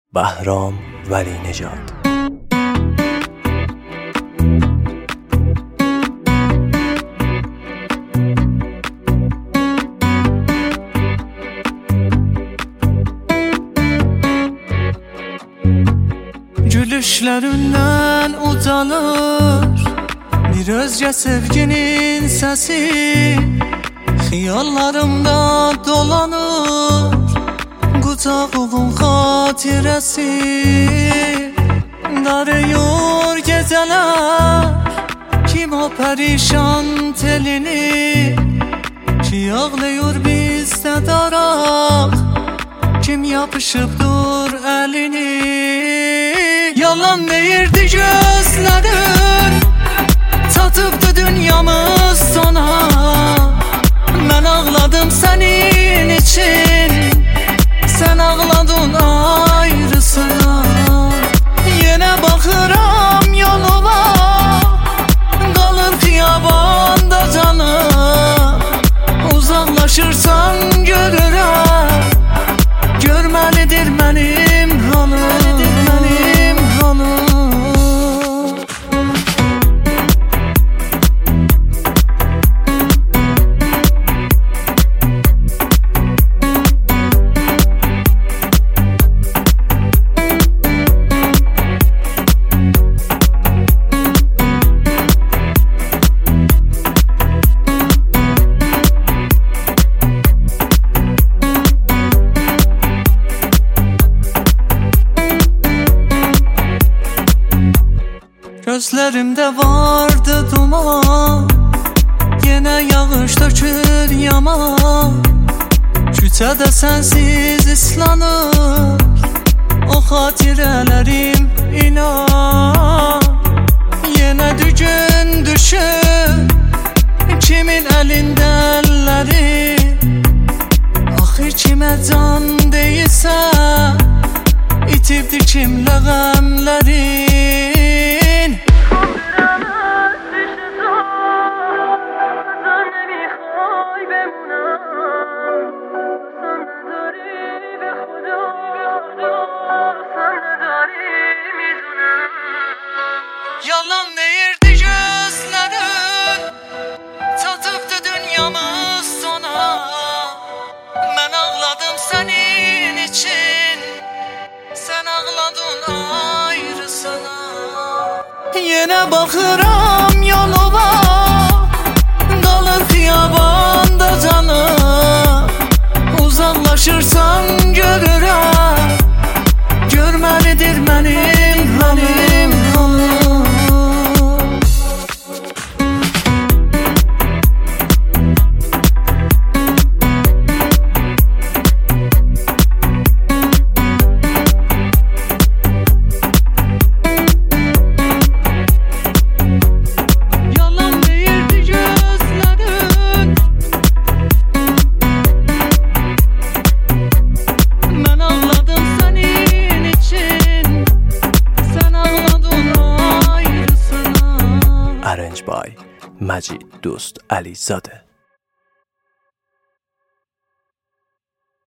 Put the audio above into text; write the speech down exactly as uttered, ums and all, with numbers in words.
بهرام ولی نژاد. Gülüşlerinden utanır bir özge sevginin sesi, xiyallarımda dolanır qucağın xatirəsi. Darıyor geceler kim o perişan telini, ki ağlıyor bizde daraq, kim yapışıbdır elini. Yalan deyirdi gözlərin, çatıbdı dünyamız sona. Mən ağladım sənin için, sən ağladın ayrısına. Yenə baxıram yoluma, qalır xiyabanda canım. Uzaqlaşırsan görürəm, görməlidir mənim halım. Gözlerimde vardı duman, yine yağış dökür yaman. Küçədə sensiz ıslanır o xatirələrim, inan. Yine dügün düşür kimin elinde elleri. Axı kimə can deyilsə, itibdi kimlə qəmlərin. Yalan deyirdi gözlərin, çatıbdı dünyamız sona. Mən ağladım sənin için, sən ağladın ayrısına. Yenə baxıram yoluma, qalır xiyabanda canım. Uzaqlaşırsan görürəm, görməlidir mənim halım. Arranged by Majid Dost Ali Zade.